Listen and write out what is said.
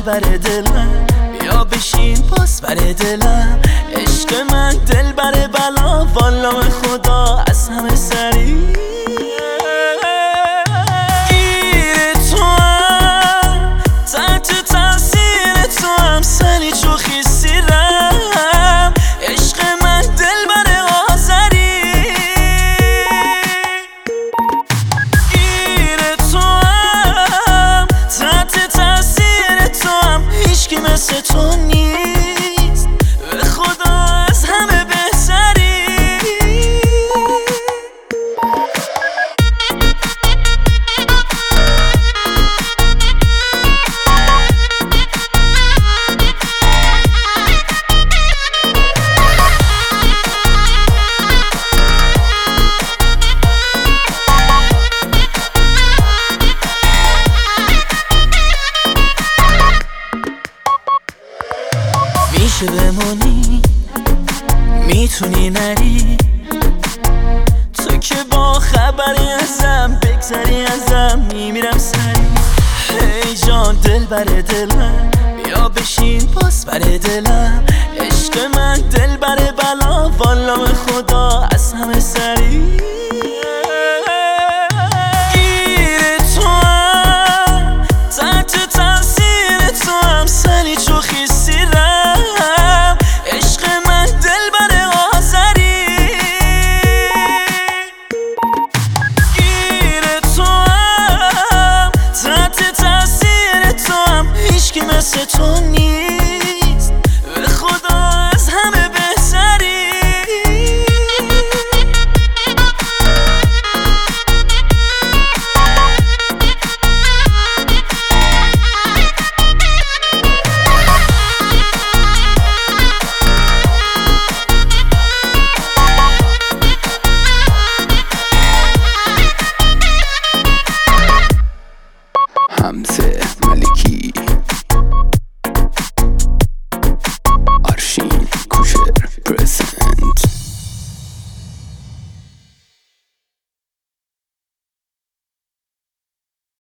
بر دلم، بیا بشین باز بر دلم. عشق من دل بر بلا، والا به خدا از همه سری گیر تو هم، تحت تاثیر تو هم، سری چو خیسیرم. عشق من دل بر آذری گیر تو هم، تحت تاثیر تو هم، هیچکی مثل تو نیست، به خدا از همه بهتری. میشه بمونی، میتونی نری، تو که با خبری ازم، بگذری ازم میمیرم سری. ای جان دل بر دلم، بیا بشین باز بر دلم. عشق من دل بر بلا، والا به خدا از همه سری